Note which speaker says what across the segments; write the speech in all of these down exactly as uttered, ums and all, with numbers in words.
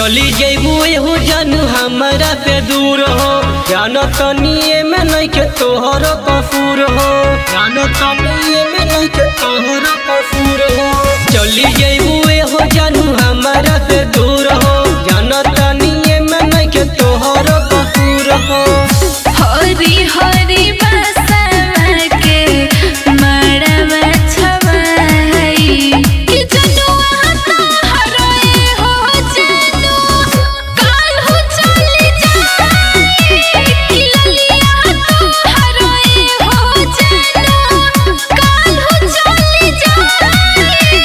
Speaker 1: चली जेबू एहू जानू हमारा पे दूर हो, जानो तनिए में नहीं के तोहर कसूर हो, जानो तनिए में नहीं के तोहर कसूर हो। चली जेबू एहू जानू हमारा पे दूर हो, जानो तनिए में नहीं के तोहर कसूर हो।
Speaker 2: हरी हरी बसवा के मड़वा छवाई कि जनुआ तोहरे हो जानू काल हो चली जाई कि ललिया तोहरे हो जानू काल हो चली जाई।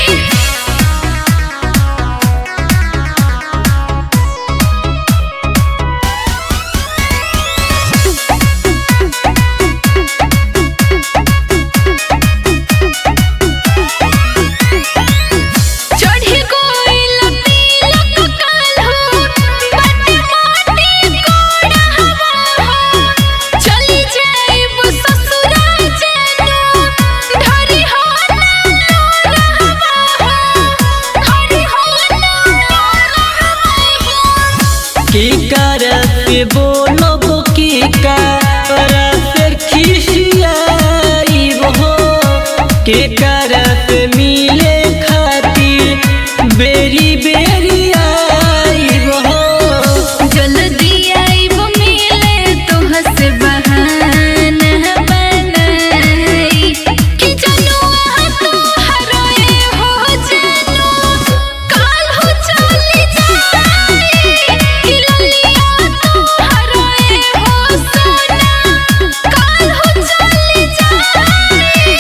Speaker 2: चढ़ी गोइल तिलक काल हो बाटे माटी कोड़ा हवा हो, चली जाइब ससुरा जानू धरी हो ना हवा हो, धरी हो ना हवा हो।
Speaker 1: की करत बोलब की करत खिसियाई हो, के करत मिले खातिर बेरी बेरी आई हो।
Speaker 2: जल्दी आइब मिले तोहसे बहाना बनाई कि जनुआ तोहरे हो जानू काल हो चली जाई कि ललिया तोहरे हो सोना काल हो चली जाई।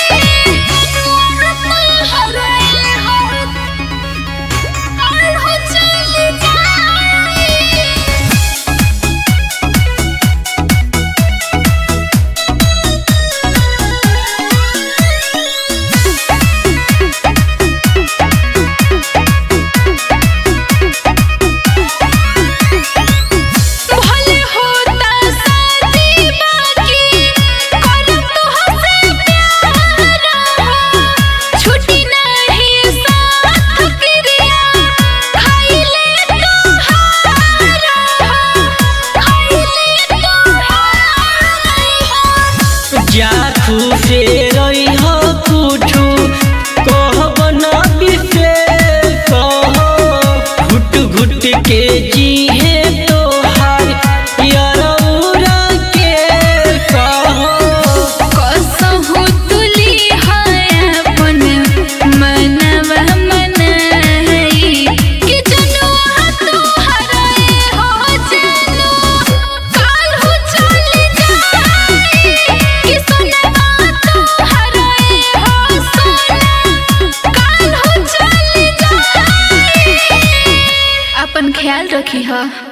Speaker 2: तोहरे हो काल हो चली जाई। भले होता शादी बाकी करब तोहसे प्यार हो, छुटी नहीं साथ क्रिया खइले तोहार हो, खइले तोहार हो।
Speaker 1: जा खुशे रही हो कुछु कहब ना विशेष हो, घुट घुट के जीहे तोहार यरौरा के कहो।
Speaker 2: कसहु तुली है अपन मनवा मनाई कि जनुआ तोहरे हो जानू काल हो चली जाई कि सोनवा तोहरे हो सोना काल हो चली जाई। अपन ख्याल रखी हो।